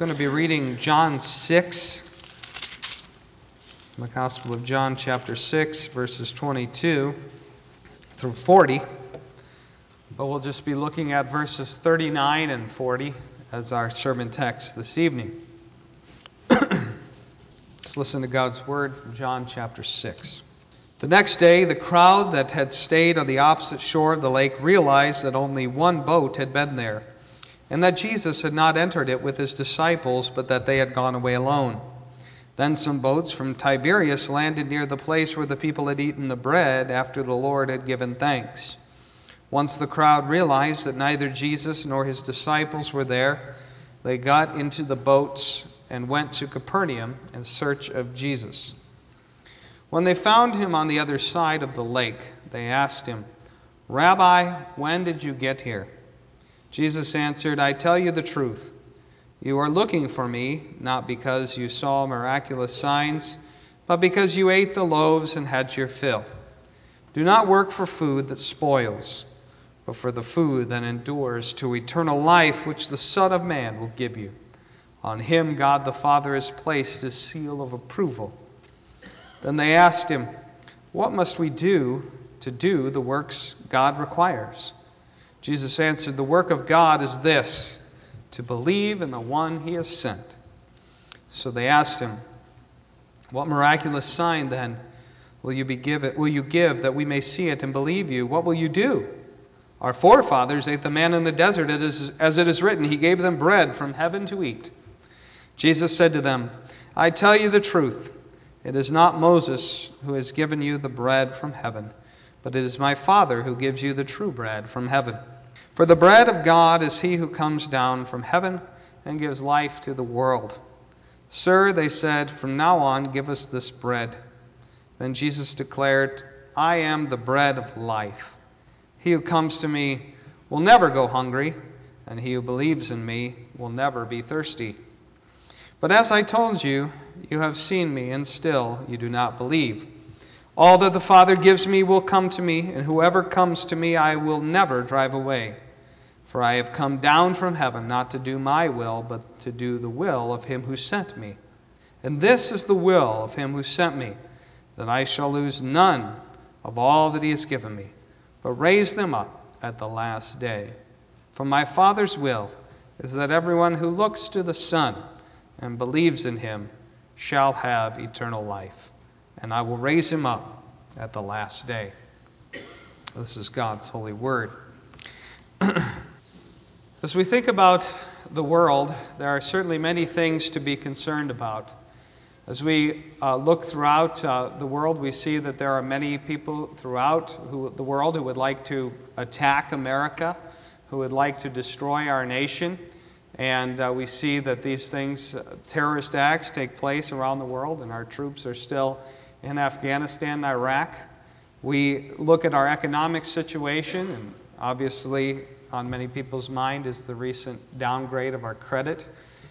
going to be reading John 6, the Gospel of John chapter 6, verses 22 through 40. But we'll just be looking at verses 39 and 40 as our sermon text this evening. Let's listen to God's word from John chapter 6. The next day, the crowd that had stayed on the opposite shore of the lake realized that only one boat had been there, and that Jesus had not entered it with his disciples, but that they had gone away alone. Then some boats from Tiberias landed near the place where the people had eaten the bread after the Lord had given thanks. Once the crowd realized that neither Jesus nor his disciples were there, they got into the boats and went to Capernaum in search of Jesus. When they found him on the other side of the lake, they asked him, "Rabbi, when did you get here?" Jesus answered, "I tell you the truth. You are looking for me, not because you saw miraculous signs, but because you ate the loaves and had your fill. Do not work for food that spoils, but for the food that endures to eternal life, which the Son of Man will give you. On him God the Father has placed his seal of approval." Then they asked him, "What must we do to do the works God requires?" Jesus answered, "The work of God is this, to believe in the one he has sent." So they asked him, "What miraculous sign, then, will you give that we may see it and believe you? What will you do? Our forefathers ate the manna in the desert, as it is written, he gave them bread from heaven to eat." Jesus said to them, "I tell you the truth. It is not Moses who has given you the bread from heaven, but it is my Father who gives you the true bread from heaven. For the bread of God is he who comes down from heaven and gives life to the world." "Sir," they said, "from now on give us this bread." Then Jesus declared, "I am the bread of life. He who comes to me will never go hungry, and he who believes in me will never be thirsty. But as I told you, you have seen me, and still you do not believe. All that the Father gives me will come to me, and whoever comes to me I will never drive away. For I have come down from heaven not to do my will, but to do the will of him who sent me. And this is the will of him who sent me, that I shall lose none of all that he has given me, but raise them up at the last day. For my Father's will is that everyone who looks to the Son and believes in him shall have eternal life, and I will raise him up at the last day." This is God's holy word. As we think about the world, there are certainly many things to be concerned about. As we look throughout the world, we see that there are many people throughout the world who would like to attack America, who would like to destroy our nation. And we see that these things, terrorist acts, take place around the world, and our troops are still in Afghanistan and Iraq. We look at our economic situation, and obviously on many people's mind is the recent downgrade of our credit.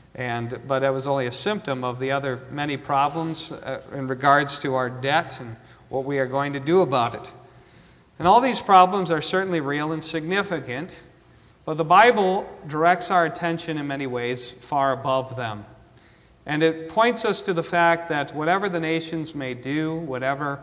But that was only a symptom of the other many problems in regards to our debt and what we are going to do about it. And all these problems are certainly real and significant, but the Bible directs our attention in many ways far above them. And it points us to the fact that whatever the nations may do, whatever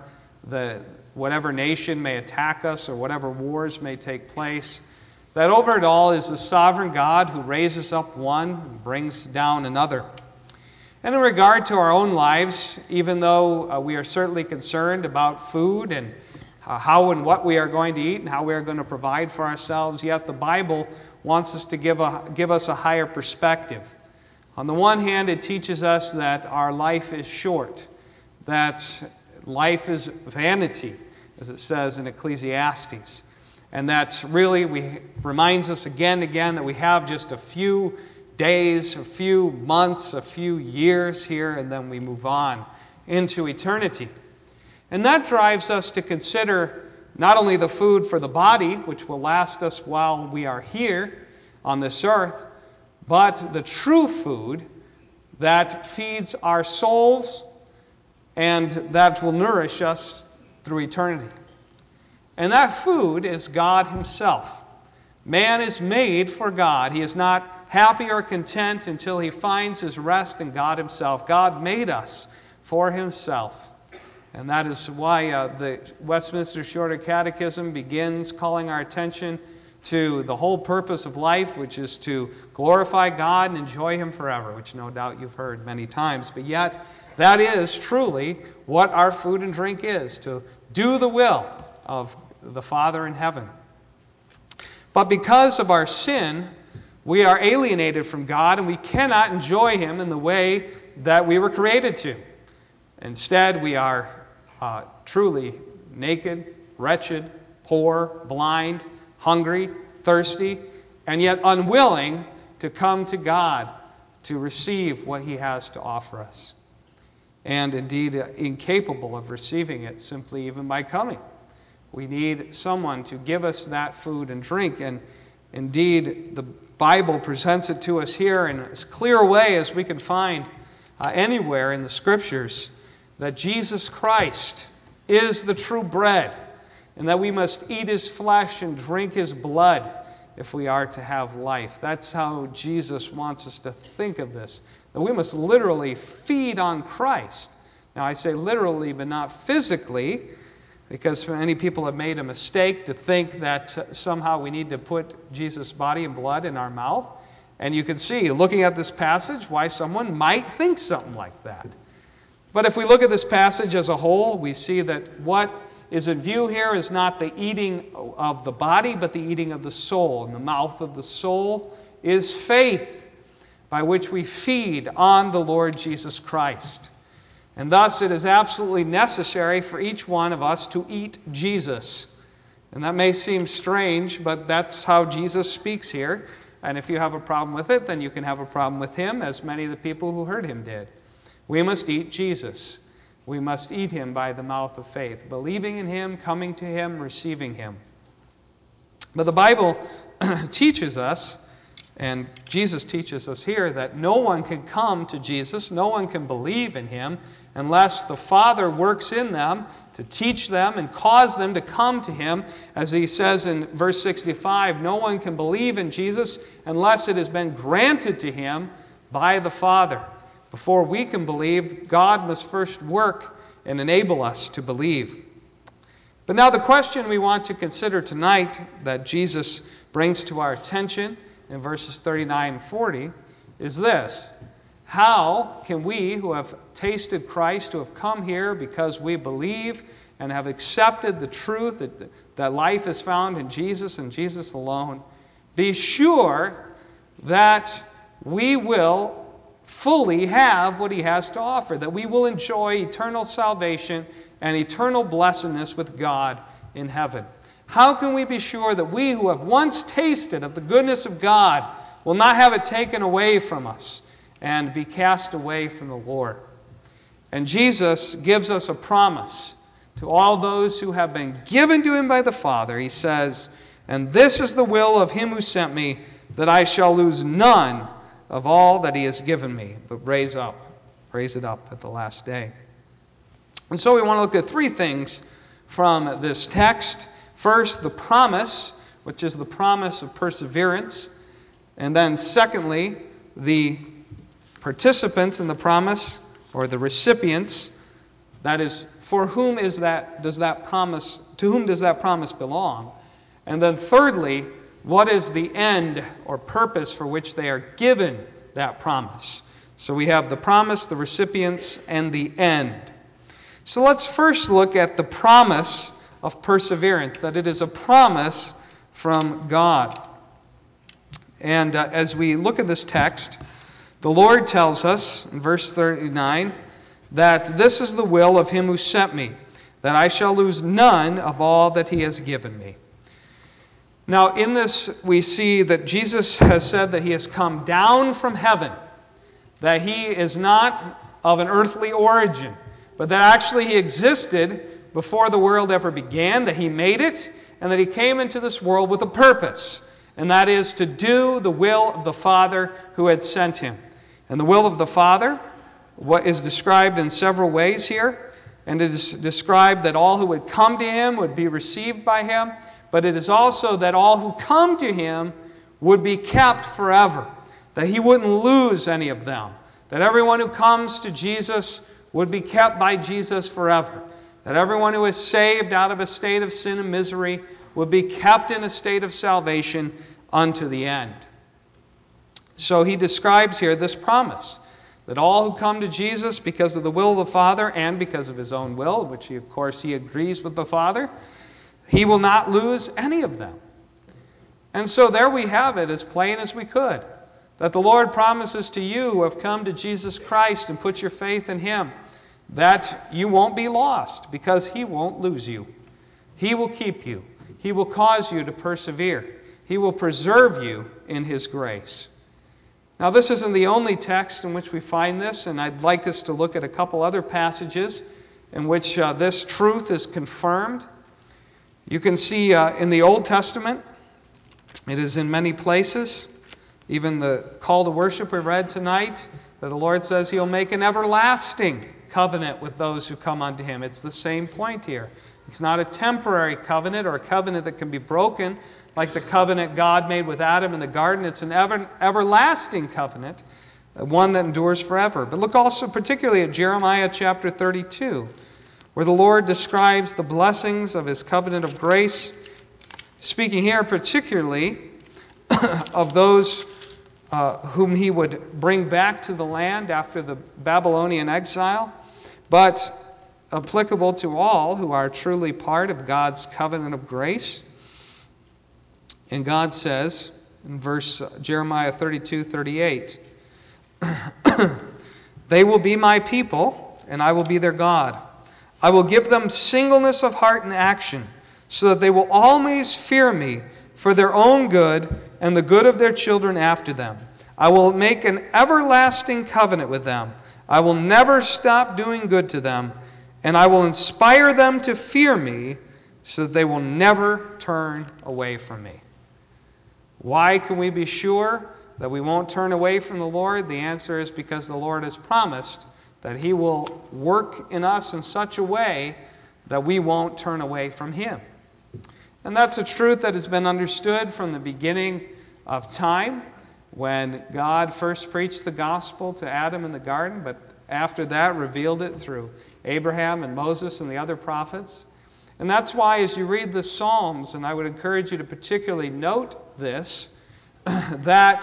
nation may attack us, or whatever wars may take place, that over it all is the sovereign God who raises up one and brings down another. And in regard to our own lives, even though we are certainly concerned about food and how and what we are going to eat and how we are going to provide for ourselves, yet the Bible wants us to give us a higher perspective. On the one hand, it teaches us that our life is short, that life is vanity, as it says in Ecclesiastes, and that really reminds us again and again that we have just a few days, a few months, a few years here, and then we move on into eternity. And that drives us to consider not only the food for the body, which will last us while we are here on this earth, but the true food that feeds our souls and that will nourish us through eternity. And that food is God himself. Man is made for God. He is not happy or content until he finds his rest in God himself. God made us for himself. And that is why the Westminster Shorter Catechism begins calling our attention to the whole purpose of life, which is to glorify God and enjoy him forever, which no doubt you've heard many times. But yet, that is truly what our food and drink is, to do the will of the Father in heaven. But because of our sin, we are alienated from God, and we cannot enjoy him in the way that we were created to. Instead, we are truly naked, wretched, poor, blind, hungry, thirsty, and yet unwilling to come to God to receive what he has to offer us. And indeed, incapable of receiving it simply even by coming. We need someone to give us that food and drink. And indeed, the Bible presents it to us here in as clear a way as we can find anywhere in the Scriptures, that Jesus Christ is the true bread, and that we must eat his flesh and drink his blood if we are to have life. That's how Jesus wants us to think of this. That we must literally feed on Christ. Now I say literally, but not physically, because many people have made a mistake to think that somehow we need to put Jesus' body and blood in our mouth. And you can see, looking at this passage, why someone might think something like that. But if we look at this passage as a whole, we see that what is in view here is not the eating of the body, but the eating of the soul. And the mouth of the soul is faith, by which we feed on the Lord Jesus Christ. And thus it is absolutely necessary for each one of us to eat Jesus. And that may seem strange, but that's how Jesus speaks here. And if you have a problem with it, then you can have a problem with him, as many of the people who heard him did. We must eat Jesus. We must eat him by the mouth of faith, believing in him, coming to him, receiving him. But the Bible teaches us, and Jesus teaches us here, that no one can come to Jesus, no one can believe in him, unless the Father works in them to teach them and cause them to come to him. As he says in verse 65, no one can believe in Jesus unless it has been granted to him by the Father. Before we can believe, God must first work and enable us to believe. But now the question we want to consider tonight that Jesus brings to our attention in verses 39 and 40 is this: how can we who have tasted Christ, who have come here because we believe and have accepted the truth that life is found in Jesus and Jesus alone, be sure that we will fully have what he has to offer, that we will enjoy eternal salvation and eternal blessedness with God in heaven? How can we be sure that we who have once tasted of the goodness of God will not have it taken away from us and be cast away from the Lord? And Jesus gives us a promise to all those who have been given to him by the Father. He says, "And this is the will of him who sent me, that I shall lose none of all that he has given me, but raise it up at the last day." And so we want to look at three things from this text. First, the promise, which is the promise of perseverance. And then secondly, the participants in the promise, or the recipients. That is, to whom does that promise belong? And then thirdly, what is the end or purpose for which they are given that promise? So we have the promise, the recipients, and the end. So let's first look at the promise of perseverance, that it is a promise from God. And as we look at this text, the Lord tells us in verse 39 that this is the will of him who sent me, that I shall lose none of all that he has given me. Now, in this, we see that Jesus has said that he has come down from heaven, that he is not of an earthly origin, but that actually he existed before the world ever began, that he made it, and that he came into this world with a purpose, and that is to do the will of the Father who had sent him. And the will of the Father, what is described in several ways here, and it is described that all who would come to him would be received by him, but it is also that all who come to him would be kept forever. that He wouldn't lose any of them, that everyone who comes to Jesus would be kept by Jesus forever, that everyone who is saved out of a state of sin and misery would be kept in a state of salvation unto the end. So He describes here this promise, that all who come to Jesus because of the will of the Father and because of His own will, which He, of course, He agrees with the Father, He will not lose any of them. And so there we have it, as plain as we could, that the Lord promises to you who have come to Jesus Christ and put your faith in Him, that you won't be lost, because He won't lose you. He will keep you. He will cause you to persevere. He will preserve you in His grace. Now, this isn't the only text in which we find this, and I'd like us to look at a couple other passages in which this truth is confirmed. You can see in the Old Testament, it is in many places. Even the call to worship we read tonight, that the Lord says He'll make an everlasting covenant with those who come unto Him. It's the same point here. It's not a temporary covenant or a covenant that can be broken like the covenant God made with Adam in the garden. It's an everlasting covenant, one that endures forever. But look also particularly at Jeremiah chapter 32, where the Lord describes the blessings of His covenant of grace, speaking here particularly of those whom He would bring back to the land after the Babylonian exile, but applicable to all who are truly part of God's covenant of grace. And God says in Jeremiah 32:38, "They will be my people, and I will be their God. I will give them singleness of heart and action, so that they will always fear me for their own good and the good of their children after them. I will make an everlasting covenant with them. I will never stop doing good to them, and I will inspire them to fear me, so that they will never turn away from me." Why can we be sure that we won't turn away from the Lord? The answer is because the Lord has promised that He will work in us in such a way that we won't turn away from Him. And that's a truth that has been understood from the beginning of time, when God first preached the gospel to Adam in the garden, but after that revealed it through Abraham and Moses and the other prophets. And that's why as you read the Psalms, and I would encourage you to particularly note this, that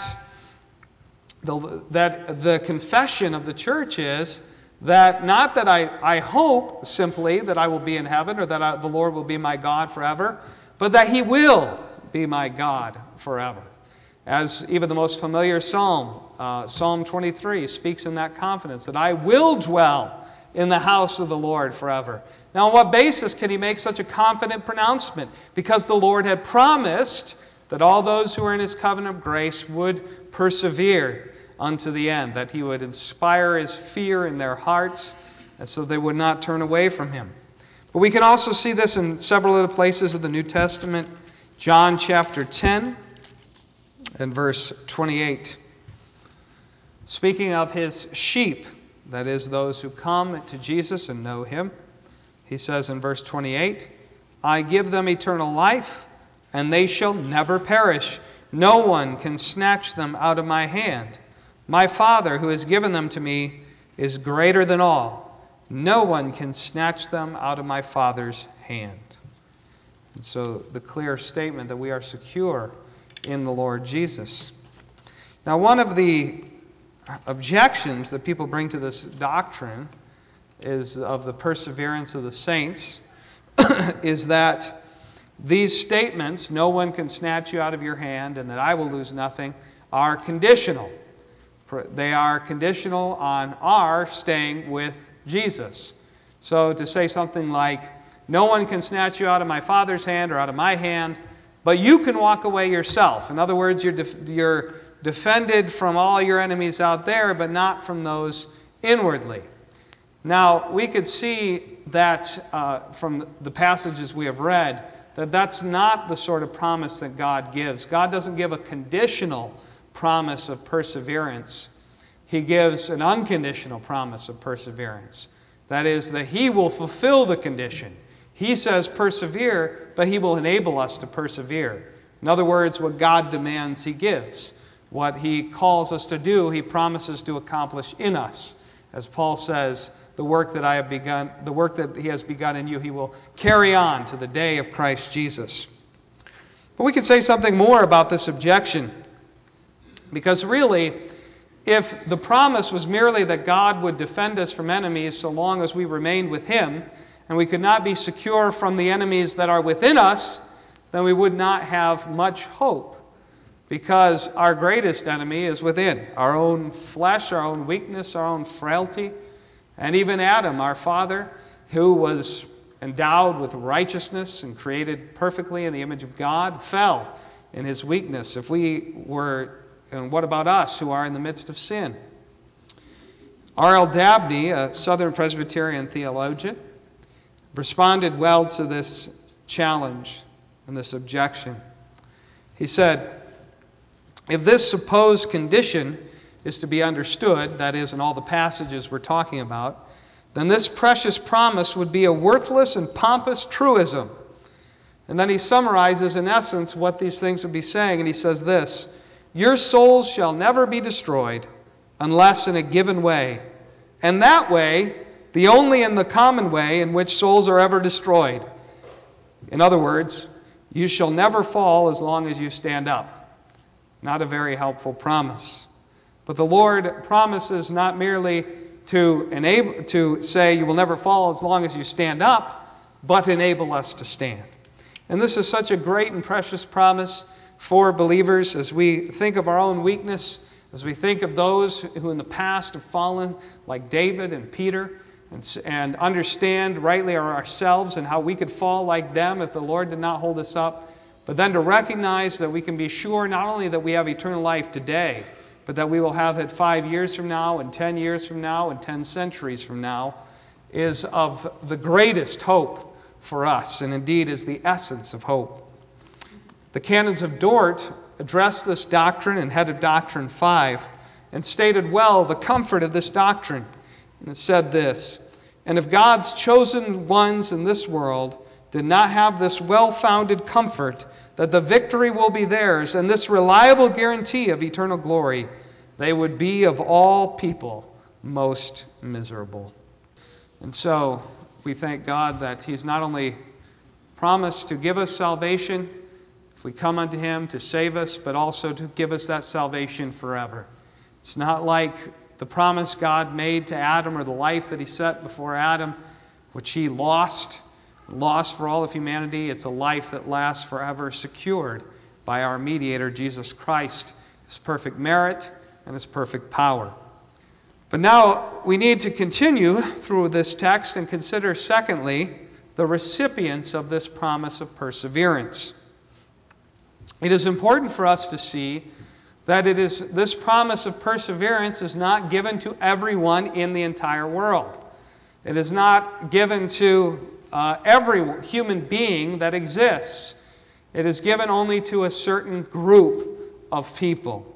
the confession of the church is that not that I hope simply that I will be in heaven or that the Lord will be my God forever, but that He will be my God forever. As even the most familiar psalm, Psalm 23, speaks in that confidence, that I will dwell in the house of the Lord forever. Now, on what basis can he make such a confident pronouncement? Because the Lord had promised that all those who are in His covenant of grace would persevere unto the end, that He would inspire His fear in their hearts, and so they would not turn away from Him. But we can also see this in several other places of the New Testament. John chapter 10 and verse 28. Speaking of His sheep, that is, those who come to Jesus and know Him, He says in verse 28, "I give them eternal life, and they shall never perish. No one can snatch them out of my hand. My Father, who has given them to me, is greater than all. No one can snatch them out of my Father's hand." And so the clear statement that we are secure in the Lord Jesus. Now, one of the objections that people bring to this doctrine is of the perseverance of the saints is that these statements, "no one can snatch you out of your hand," and that "I will lose nothing," are conditional. They are conditional on our staying with Jesus. So to say something like, "no one can snatch you out of my Father's hand or out of my hand, but you can walk away yourself." In other words, you're defended from all your enemies out there, but not from those inwardly. Now, we could see that from the passages we have read, that that's not the sort of promise that God gives. God doesn't give a conditional promise of perseverance. He gives an unconditional promise of perseverance. That is, that He will fulfill the condition. He says persevere, but He will enable us to persevere. In other words, what God demands, He gives. what He calls us to do, He promises to accomplish in us. As Paul says, the work that He has begun in you, He will carry on to the day of Christ Jesus. But we could say something more about this objection. Because really, if the promise was merely that God would defend us from enemies so long as we remained with Him, and we could not be secure from the enemies that are within us, then we would not have much hope. Because our greatest enemy is within. Our own flesh, our own weakness, our own frailty. And even Adam, our father, who was endowed with righteousness and created perfectly in the image of God, fell in his weakness. And what about us who are in the midst of sin? R.L. Dabney, a Southern Presbyterian theologian, responded well to this challenge and this objection. He said, if this supposed condition is to be understood, that is, in all the passages we're talking about, then this precious promise would be a worthless and pompous truism. And then he summarizes, in essence, what these things would be saying, and he says this: your souls shall never be destroyed unless in a given way, and that way, the only and the common way in which souls are ever destroyed. In other words, you shall never fall as long as you stand up. Not a very helpful promise. But the Lord promises not merely to say you will never fall as long as you stand up, but enable us to stand. And this is such a great and precious promise for believers as we think of our own weakness, as we think of those who in the past have fallen, like David and Peter, and understand rightly ourselves and how we could fall like them if the Lord did not hold us up. But then to recognize that we can be sure not only that we have eternal life today, but that we will have it 5 years from now, and 10 years from now, and 10 centuries from now, is of the greatest hope for us, and indeed is the essence of hope. The Canons of Dort addressed this doctrine in Head of Doctrine 5, and stated well the comfort of this doctrine. And it said this: and if God's chosen ones in this world did not have this well-founded comfort that the victory will be theirs and this reliable guarantee of eternal glory, they would be of all people most miserable. And so we thank God that He's not only promised to give us salvation if we come unto Him to save us, but also to give us that salvation forever. It's not like the promise God made to Adam, or the life that He set before Adam, which he lost for all of humanity. It's a life that lasts forever, secured by our mediator, Jesus Christ, His perfect merit and His perfect power. But now we need to continue through this text and consider, secondly, the recipients of this promise of perseverance. It is important for us to see that this promise of perseverance is not given to everyone in the entire world. It is not given to every human being that exists. It is given only to a certain group of people.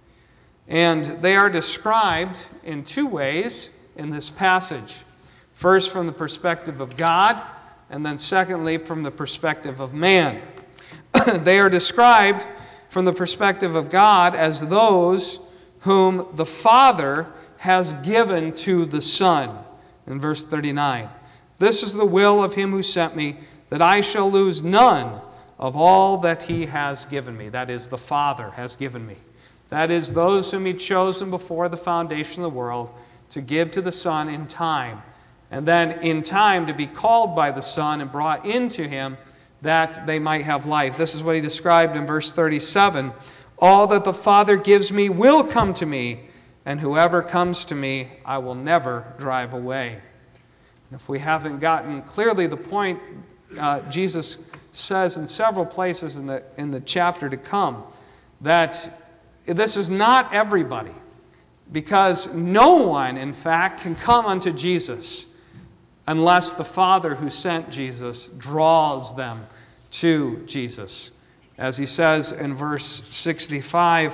And they are described in two ways in this passage. First, from the perspective of God, and then secondly, from the perspective of man. They are described from the perspective of God as those whom the Father has given to the Son. In verse 39, this is the will of Him who sent me, that I shall lose none of all that He has given me. That is, the Father has given me. That is, those whom He chosen before the foundation of the world to give to the Son in time. And then in time to be called by the Son and brought into Him, that they might have life. This is what He described in verse 37. All that the Father gives me will come to me, and whoever comes to me, I will never drive away. And if we haven't gotten clearly the point, Jesus says in several places in the chapter to come, that this is not everybody. Because no one, in fact, can come unto Jesus unless the Father who sent Jesus draws them to Jesus. As He says in verse 65,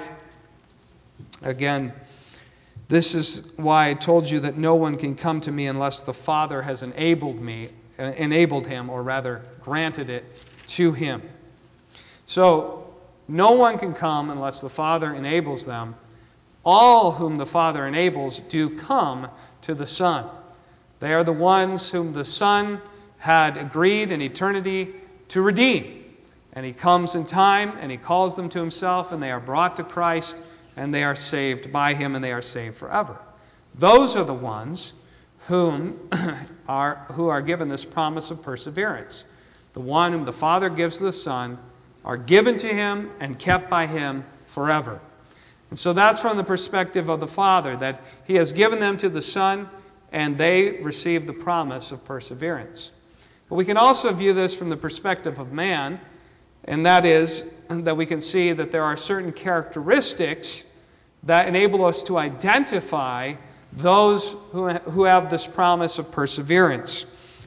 again, this is why I told you that no one can come to me unless the Father has enabled him, or rather granted it to him. So, No one can come unless the Father enables them. All whom the Father enables do come to the Son. They are the ones whom the Son had agreed in eternity to redeem. And He comes in time, and He calls them to Himself, and they are brought to Christ, and they are saved by Him, and they are saved forever. Those are the ones who are given this promise of perseverance. The one whom the Father gives to the Son are given to Him and kept by Him forever. And so that's from the perspective of the Father, that He has given them to the Son, and they receive the promise of perseverance. But we can also view this from the perspective of man, and that is that we can see that there are certain characteristics that enable us to identify those who have this promise of perseverance.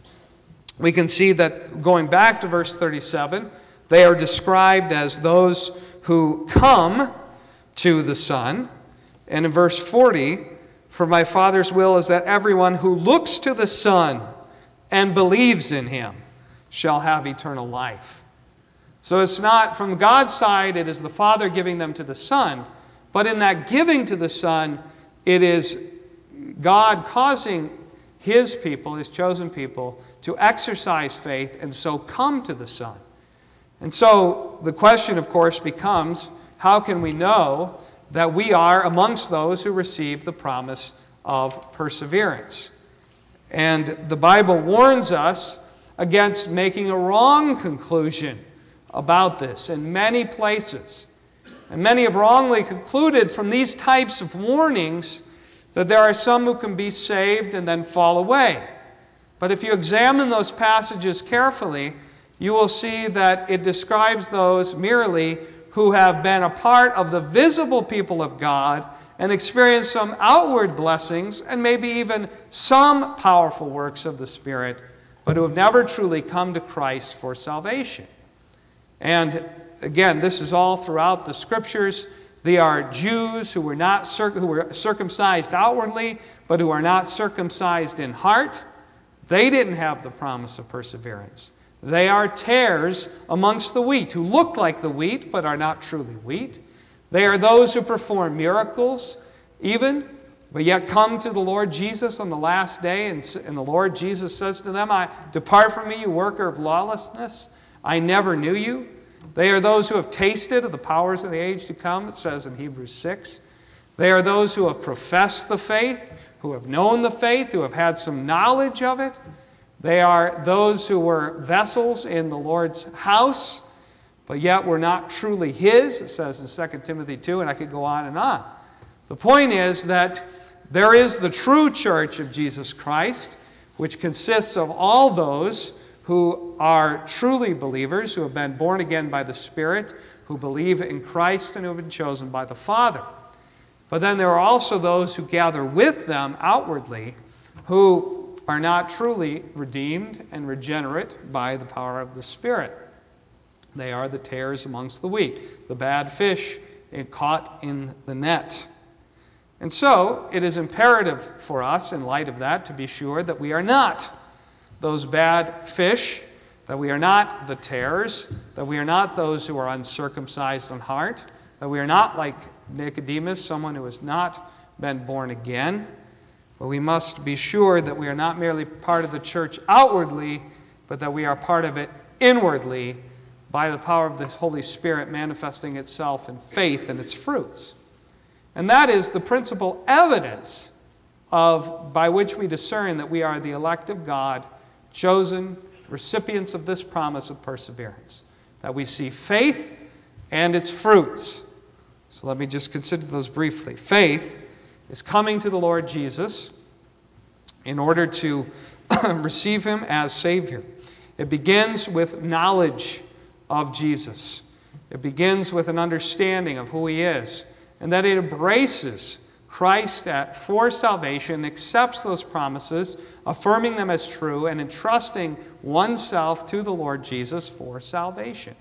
We can see that going back to verse 37, they are described as those who come to the Son. And in verse 40, for my Father's will is that everyone who looks to the Son and believes in Him shall have eternal life. So it's not from God's side, it is the Father giving them to the Son. But in that giving to the Son, it is God causing His people, His chosen people, to exercise faith and so come to the Son. And so the question, of course, becomes, how can we know that we are amongst those who receive the promise of perseverance? And the Bible warns us against making a wrong conclusion about this in many places. And many have wrongly concluded from these types of warnings that there are some who can be saved and then fall away. But if you examine those passages carefully, you will see that it describes those merely who have been a part of the visible people of God and experienced some outward blessings and maybe even some powerful works of the Spirit, but who have never truly come to Christ for salvation. And again, this is all throughout the Scriptures. They are Jews who were circumcised outwardly, but who are not circumcised in heart. They didn't have the promise of perseverance. They are tares amongst the wheat, who look like the wheat, but are not truly wheat. They are those who perform miracles, even, but yet come to the Lord Jesus on the last day, and the Lord Jesus says to them, "Depart from me, you worker of lawlessness. I never knew you." They are those who have tasted of the powers of the age to come, it says in Hebrews 6. They are those who have professed the faith, who have known the faith, who have had some knowledge of it. They are those who were vessels in the Lord's house, but yet were not truly His, it says in 2 Timothy 2, and I could go on and on. The point is that there is the true church of Jesus Christ, which consists of all those who are truly believers, who have been born again by the Spirit, who believe in Christ and who have been chosen by the Father. But then there are also those who gather with them outwardly, who are not truly redeemed and regenerate by the power of the Spirit. They are the tares amongst the wheat, the bad fish caught in the net. And so, it is imperative for us, in light of that, to be sure that we are not those bad fish, that we are not the tares, that we are not those who are uncircumcised in heart, that we are not like Nicodemus, someone who has not been born again. But we must be sure that we are not merely part of the church outwardly, but that we are part of it inwardly by the power of the Holy Spirit manifesting itself in faith and its fruits. And that is the principal evidence by which we discern that we are the elect of God, chosen recipients of this promise of perseverance. That we see faith and its fruits. So let me just consider those briefly. Faith is coming to the Lord Jesus in order to receive Him as Savior. It begins with knowledge of Jesus. It begins with an understanding of who He is, and that it embraces Christ for salvation, accepts those promises, affirming them as true, and entrusting oneself to the Lord Jesus for salvation.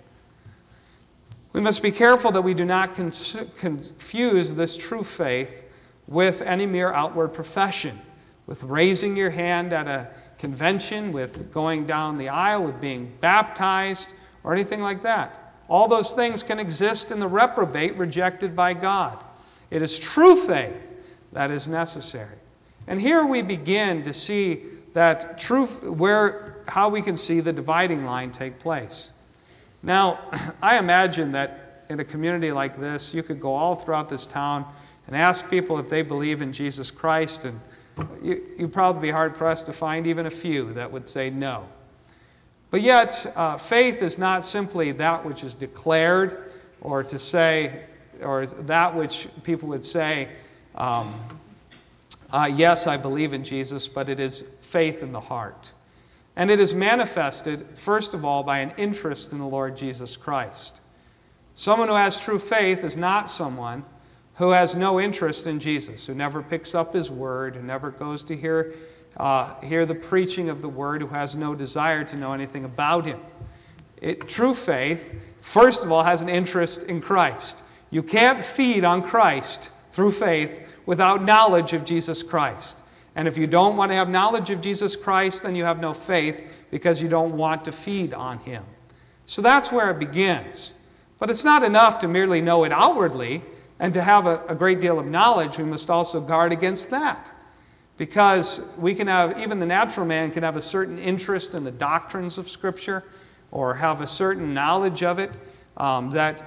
We must be careful that we do not confuse this true faith with any mere outward profession, with raising your hand at a convention, with going down the aisle, with being baptized, or anything like that. all those things can exist in the reprobate rejected by God. It is true faith that is necessary. And here we begin to see that how we can see the dividing line take place. Now, I imagine that in a community like this, you could go all throughout this town and ask people if they believe in Jesus Christ, and you'd probably be hard-pressed to find even a few that would say no. But yet, faith is not simply that which is declared, or that which people would say, yes, I believe in Jesus, but it is faith in the heart. And it is manifested, first of all, by an interest in the Lord Jesus Christ. Someone who has true faith is not someone who has no interest in Jesus, who never picks up His Word, who never goes to hear the preaching of the Word, who has no desire to know anything about Him. True faith, first of all, has an interest in Christ. You can't feed on Christ through faith without knowledge of Jesus Christ. And if you don't want to have knowledge of Jesus Christ, then you have no faith because you don't want to feed on Him. So that's where it begins. But it's not enough to merely know it outwardly and to have a great deal of knowledge. We must also guard against that. Because even the natural man can have a certain interest in the doctrines of Scripture or have a certain knowledge of it that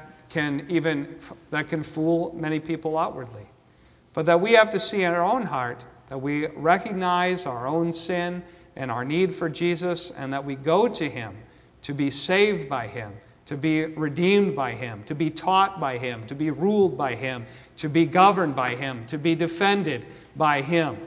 can fool many people outwardly. But that we have to see in our own heart that we recognize our own sin and our need for Jesus, and that we go to Him to be saved by Him, to be redeemed by Him, to be taught by Him, to be ruled by Him, to be governed by Him, to be defended by Him.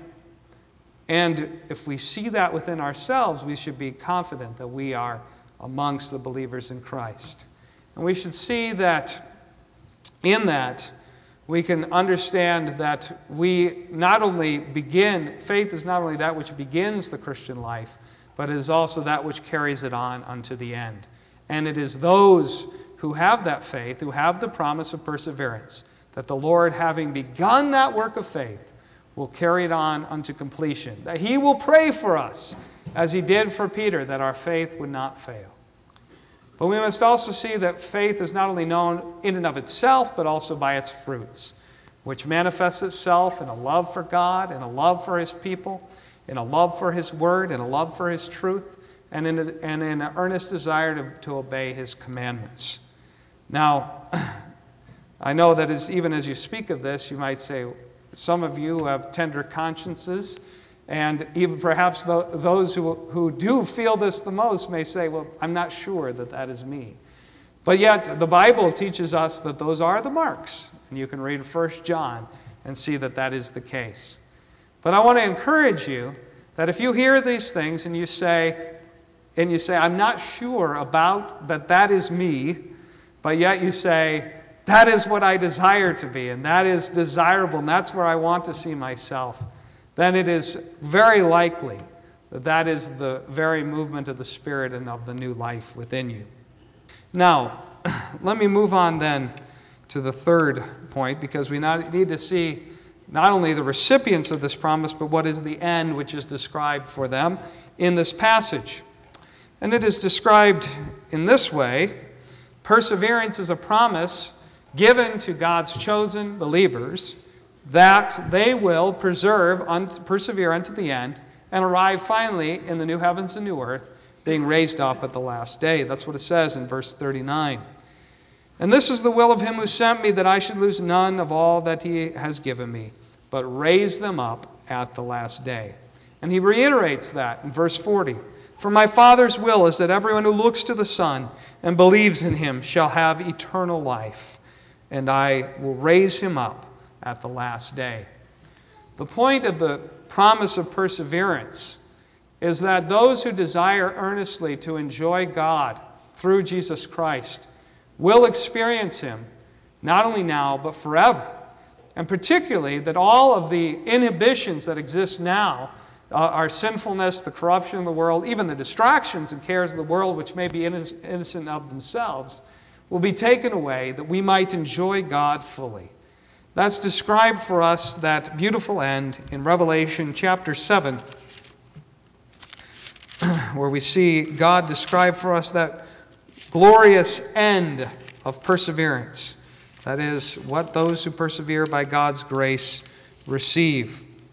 And if we see that within ourselves, we should be confident that we are amongst the believers in Christ. And we should see that in that we can understand that faith is not only that which begins the Christian life, but it is also that which carries it on unto the end. And it is those who have that faith, who have the promise of perseverance, that the Lord, having begun that work of faith, will carry it on unto completion. That He will pray for us, as He did for Peter, that our faith would not fail. But we must also see that faith is not only known in and of itself, but also by its fruits, which manifests itself in a love for God, in a love for His people, in a love for His Word, in a love for His truth, and in an earnest desire to obey His commandments. Now, I know that even as you speak of this, you might say, some of you have tender consciences, and even perhaps those who do feel this the most may say, well, I'm not sure that is me. But yet, the Bible teaches us that those are the marks. And you can read 1 John and see that is the case. But I want to encourage you that if you hear these things and you say, I'm not sure about that is me, but yet you say, that is what I desire to be, and that is desirable, and that's where I want to see myself, then it is very likely that is the very movement of the Spirit and of the new life within you. Now, let me move on then to the third point, because we need to see not only the recipients of this promise, but what is the end which is described for them in this passage. And it is described in this way: perseverance is a promise given to God's chosen believers that they will persevere unto the end and arrive finally in the new heavens and new earth, being raised up at the last day. That's what it says in verse 39. And this is the will of Him who sent me, that I should lose none of all that He has given me, but raise them up at the last day. And He reiterates that in verse 40. For my Father's will is that everyone who looks to the Son and believes in Him shall have eternal life, and I will raise him up at the last day. The point of the promise of perseverance is that those who desire earnestly to enjoy God through Jesus Christ will experience Him not only now but forever. And particularly that all of the inhibitions that exist now, our sinfulness, the corruption of the world, even the distractions and cares of the world which may be innocent of themselves, will be taken away that we might enjoy God fully. That's described for us, that beautiful end, in Revelation chapter 7, where we see God describe for us that glorious end of perseverance. That is, what those who persevere by God's grace receive.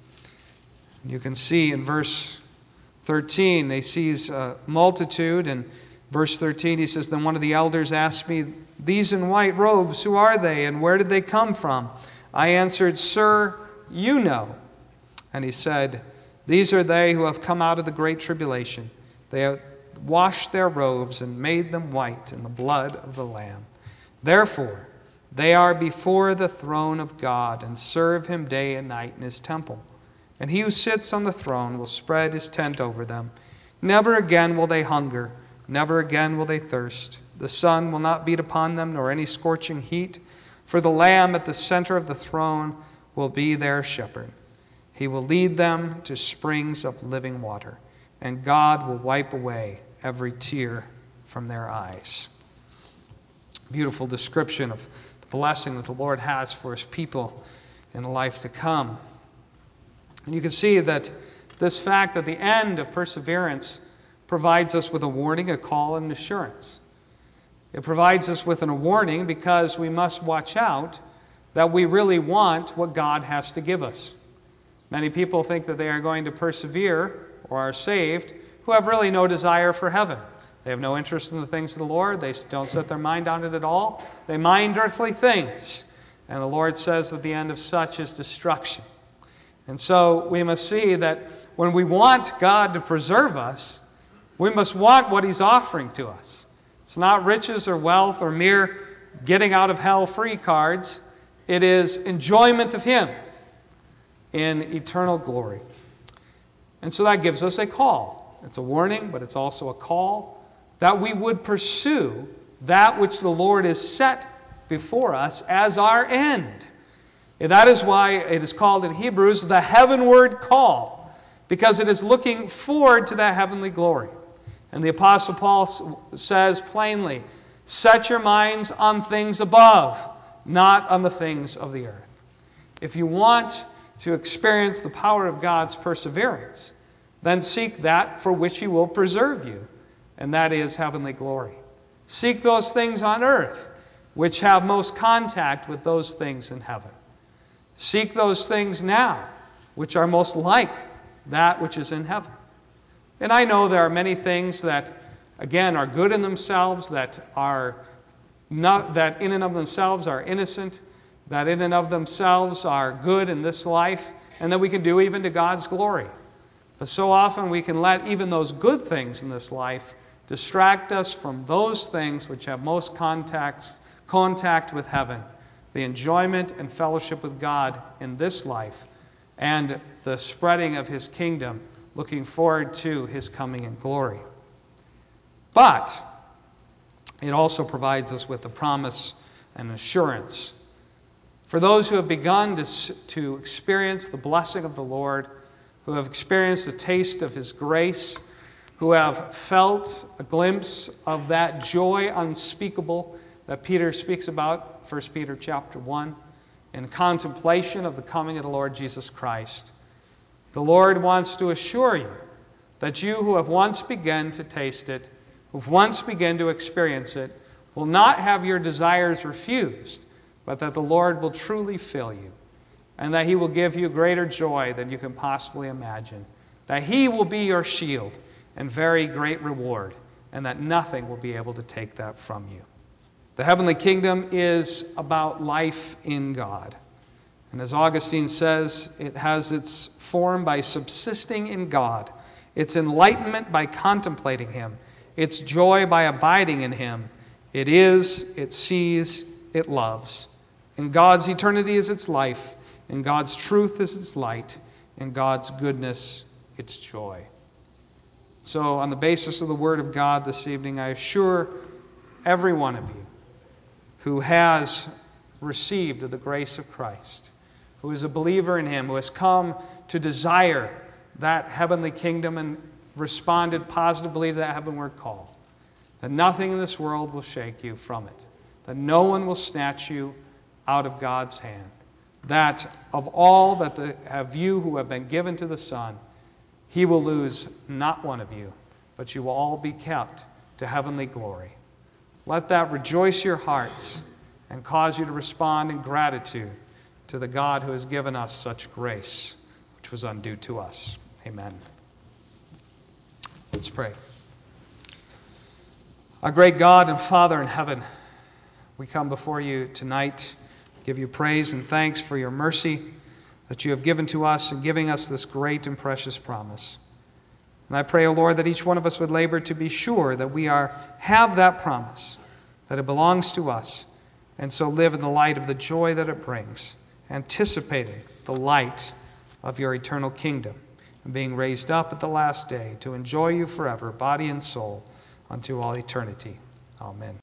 You can see in verse 13, they seize a multitude, and verse 13 he says, "Then one of the elders asked me, 'These in white robes, who are they, and where did they come from?' I answered, 'Sir, you know.' And he said, 'These are they who have come out of the great tribulation. They have washed their robes and made them white in the blood of the Lamb. Therefore, they are before the throne of God and serve Him day and night in His temple. And He who sits on the throne will spread His tent over them. Never again will they hunger, never again will they thirst. The sun will not beat upon them, nor any scorching heat. For the Lamb at the center of the throne will be their shepherd. He will lead them to springs of living water, and God will wipe away every tear from their eyes." Beautiful description of the blessing that the Lord has for His people in the life to come. And you can see that this fact that the end of perseverance provides us with a warning, a call, and an assurance. It provides us with a warning because we must watch out that we really want what God has to give us. Many people think that they are going to persevere or are saved who have really no desire for heaven. They have no interest in the things of the Lord. They don't set their mind on it at all. They mind earthly things. And the Lord says that the end of such is destruction. And so we must see that when we want God to preserve us, we must want what He's offering to us. It's not riches or wealth or mere getting out of hell free cards. It is enjoyment of Him in eternal glory. And so that gives us a call. It's a warning, but it's also a call that we would pursue that which the Lord has set before us as our end. And that is why it is called in Hebrews the heavenward call, because it is looking forward to that heavenly glory. And the Apostle Paul says plainly, "Set your minds on things above, not on the things of the earth." If you want to experience the power of God's perseverance, then seek that for which He will preserve you, and that is heavenly glory. Seek those things on earth which have most contact with those things in heaven. Seek those things now which are most like that which is in heaven. And I know there are many things that, again, are good in themselves, that in and of themselves are innocent, that in and of themselves are good in this life, and that we can do even to God's glory. But so often we can let even those good things in this life distract us from those things which have most contact with heaven, the enjoyment and fellowship with God in this life, and the spreading of His kingdom, looking forward to His coming in glory. But it also provides us with a promise and assurance. For those who have begun to experience the blessing of the Lord, who have experienced a taste of His grace, who have felt a glimpse of that joy unspeakable that Peter speaks about, 1 Peter chapter 1, in contemplation of the coming of the Lord Jesus Christ. The Lord wants to assure you that you who have once begun to taste it, who've once begun to experience it, will not have your desires refused, but that the Lord will truly fill you, and that He will give you greater joy than you can possibly imagine, that He will be your shield and very great reward, and that nothing will be able to take that from you. The heavenly kingdom is about life in God. And as Augustine says, it has its form by subsisting in God, its enlightenment by contemplating Him, its joy by abiding in Him. It is, it sees, it loves. And God's eternity is its life, and God's truth is its light, and God's goodness its joy. So, on the basis of the Word of God this evening, I assure every one of you who has received of the grace of Christ, who is a believer in Him, who has come to desire that heavenly kingdom and responded positively to that heavenward call, that nothing in this world will shake you from it, that no one will snatch you out of God's hand, that of all of you who have been given to the Son, He will lose not one of you, but you will all be kept to heavenly glory. Let that rejoice your hearts and cause you to respond in gratitude to the God who has given us such grace, which was undue to us. Amen. Let's pray. Our great God and Father in heaven, we come before you tonight, give you praise and thanks for your mercy that you have given to us in giving us this great and precious promise. And I pray, O Lord, that each one of us would labor to be sure that we have that promise, that it belongs to us, and so live in the light of the joy that it brings, anticipating the light of your eternal kingdom, and being raised up at the last day to enjoy you forever, body and soul, unto all eternity. Amen.